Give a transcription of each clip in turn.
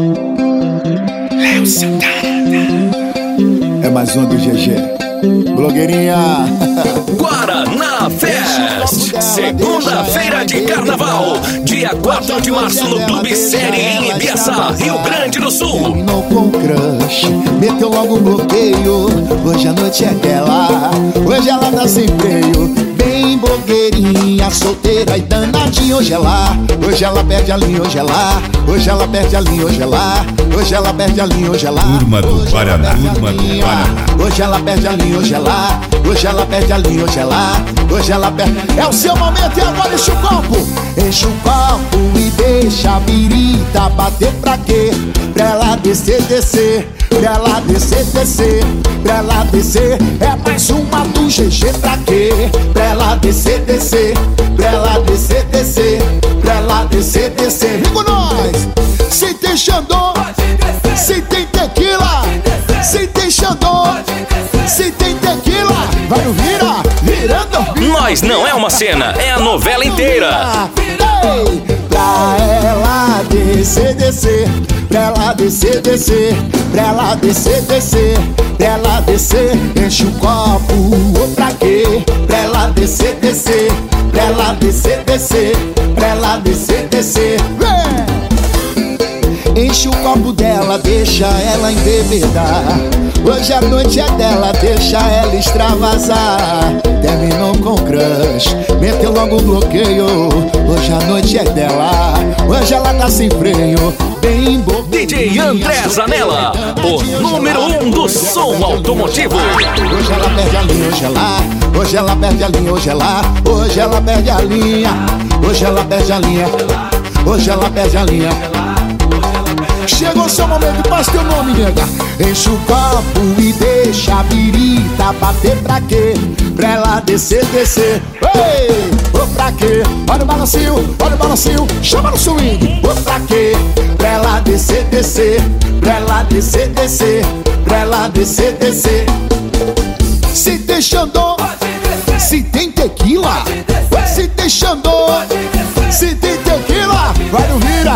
Léo Santana. É mais um do GG. Blogueirinha. Guaraná Fest, segunda-feira de carnaval, dia 4 de março no Clube Série em Ibiaçá, Rio Grande do Sul. Terminou com crush, meteu logo um bloqueio. Hoje a noite é dela, hoje ela tá sem freio. Bem blogueirinha, solteira e danadinha. Hoje ela perde a linha, hoje ela perde a linha, hoje ela perde a linha, hoje ela. Turma do Paraná, turma do Paraná. Hoje ela perde a linha, hoje ela perde a linha, hoje ela perde. É o seu momento e agora enche o copo. Enche o copo e deixa a birita bater pra quê? Pra ela descer, pra ela descer, pra ela descer. É mais uma do GG pra quê? Pra ela descer, pra ela descer, pra ela descer. Vem com nós! Se tem Xandô, se tem tequila, se tem Xandô, se tem tequila, vai no virando. Nós não é uma cena, é a novela inteira. Ei, pra ela descer, pra ela descer, pra ela descer, pra ela descer. Enche o copo, ou pra quê? Pra ela descer, pra ela descer, pra ela descer. Vem! Enche o copo dela, deixa ela embebedar. Hoje a noite é dela, deixa ela extravasar. Terminou com crush, meteu logo um bloqueio. Hoje a noite é dela, hoje ela tá sem freio. Bem boa. DJ André Zanella, o número 1 do som automotivo. Hoje ela perde a linha, hoje ela perde a linha, hoje ela perde a linha, hoje ela perde a linha, hoje ela perde a linha. Chegou o seu momento, passa teu nome, nega. Enche o copo e deixa a birita bater pra quê? Pra ela descer. Ei, ô pra quê? Olha o balancinho, chama no swing. Ô pra quê? Pra ela descer, pra ela descer, pra ela descer. Se tem Xandô, se tem tequila, se tem Xandô, se tem tequila, vai no vira.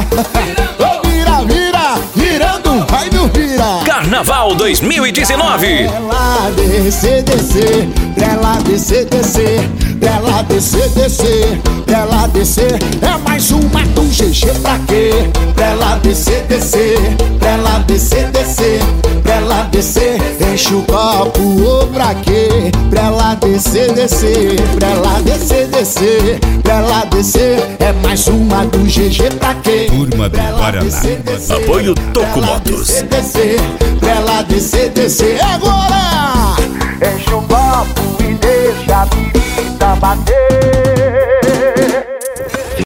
Virando, vai no vira. Carnaval 2019. Pra ela descer, pra ela descer, pra ela descer, pra ela descer. É mais uma do GG pra quê? Pra ela descer, pra ela descer, pra ela descer. Enche o copo, ou pra quê? Pra ela descer, pra ela descer, pra ela descer. É mais uma do GG pra quê? Turma do Paraná. Apoio Toco Motos. Pra ela descer. Agora! Enche o copo e deixa a birita bater.